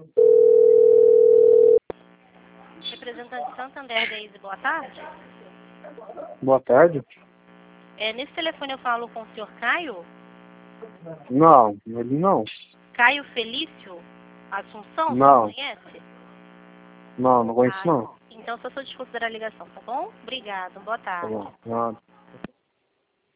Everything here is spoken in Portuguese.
Representante Santander Daisy, boa tarde. Boa tarde. Nesse telefone eu falo com o senhor Caio? Não, ele não. Caio Felício Assunção, Não. você conhece? Não conheço não. Então só sou desconsiderar a ligação, tá bom? Obrigado, boa Tá tarde. bom. Nada.